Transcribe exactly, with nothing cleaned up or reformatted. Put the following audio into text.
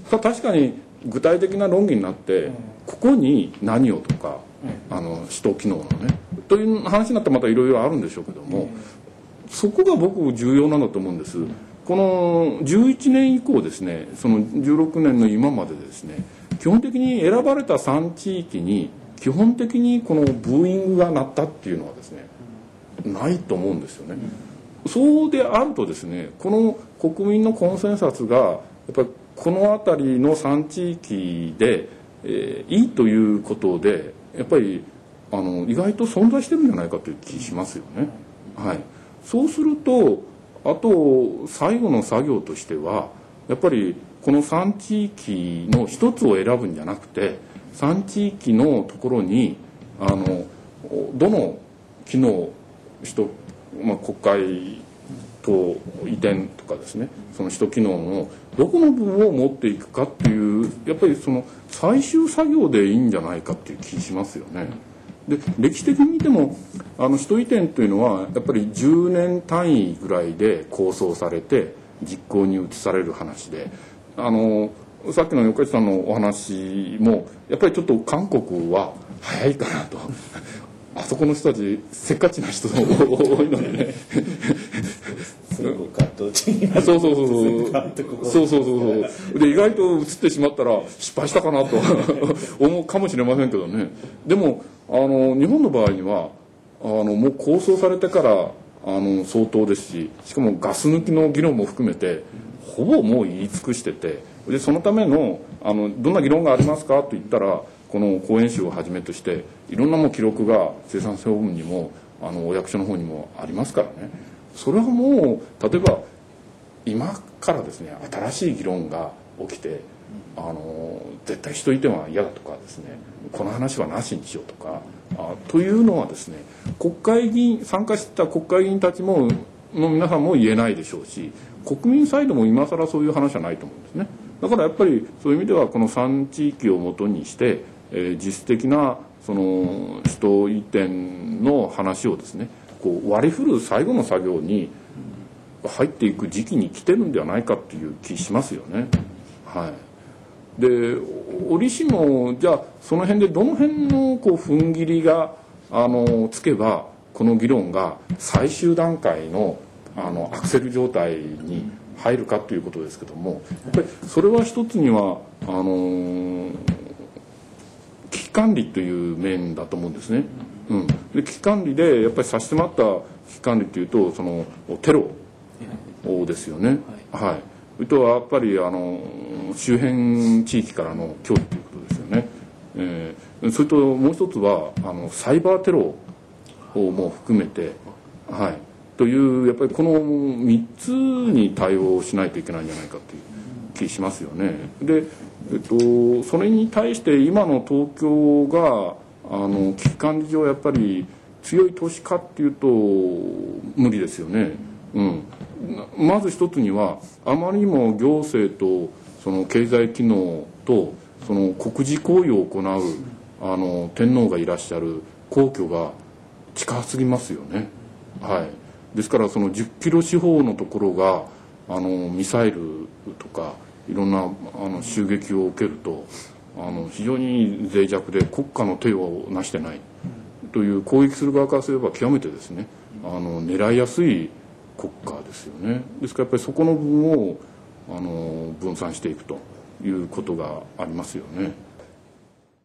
それは確かに具体的な論議になって、ここに何をとか、あの首都機能のねという話になってまたいろいろあるんでしょうけども、そこが僕重要なんだと思うんです。このじゅういちねん以降ですね、そのじゅうろくねんの今までですね、基本的に選ばれたさん地域に基本的にこのブーイングが鳴ったっていうのはですね、ないと思うんですよね。そうであるとですね、この国民のコンセンサスがやっぱりこの辺りのさん地域で、えー、いいということでやっぱりあの意外と存在してるんじゃないかという気しますよね。はい、そうするとあと最後の作業としてはやっぱりこのさん地域の一つを選ぶんじゃなくて、さん地域のところにあのどの機能首都、まあ、国会と移転とかですね、その首都機能のどこの部分を持っていくかっていうやっぱりその最終作業でいいんじゃないかっていう気しますよね。で歴史的に見てもあの首都移転というのはやっぱりじゅうねん単位ぐらいで構想されて実行に移される話で、あのさっきの横地さんのお話もやっぱりちょっと韓国は早いかなとあそこの人たちせっかちな人多いのでねすごく葛藤的なそうそうそうそうそうそうそうで意外と移ってしまったら失敗したかなと思うかもしれませんけどね。でもあの日本の場合にはあのもう構想されてからあの相当ですし、しかもガス抜きの議論も含めてほぼもう言い尽くしてて、でそのためのあのどんな議論がありますかと言ったらこの講演集をはじめとしていろんなもう記録が生産性本部にもあのお役所の方にもありますからね。それはもう例えば今からですね新しい議論が起きてあの絶対人いては嫌だとかですね、この話はなしにしようとかあというのはですね、国会議員参加してた国会議員たちもの皆さんも言えないでしょうし、国民サイドも今更そういう話はないと思うんですね。だからやっぱりそういう意味ではこのさん地域をもとにして、えー、実質的なその首都移転の話をですねこう割り振る最後の作業に入っていく時期に来てるんではないかっていう気しますよね。はい、で折しもじゃあその辺でどの辺のこう踏ん切りがあのつけばこの議論が最終段階のあのアクセル状態に入るかということですけども、やっぱりそれは一つにはあのー、危機管理という面だと思うんですね。うん、で危機管理でやっぱり差し迫った危機管理というとそのテロですよね。はい。それとはやっぱりあの周辺地域からの脅威ということですよね。えー、それともう一つはあのサイバーテロをも含めて、はい。というやっぱりこのみっつに対応しないといけないんじゃないかという気しますよね。で、えっと、それに対して今の東京があの危機管理上やっぱり強い都市かっていうと無理ですよね。うん、まず一つにはあまりにも行政とその経済機能とその国事行為を行うあの天皇がいらっしゃる皇居が近すぎますよね。はい。ですからそのじゅっキロ四方のところがあのミサイルとかいろんなあの襲撃を受けるとあの非常に脆弱で国家の手をなしてないという攻撃する側からすれば極めてですねあの狙いやすい国家ですよね。ですからやっぱりそこの部分をあの分散していくということがありますよね。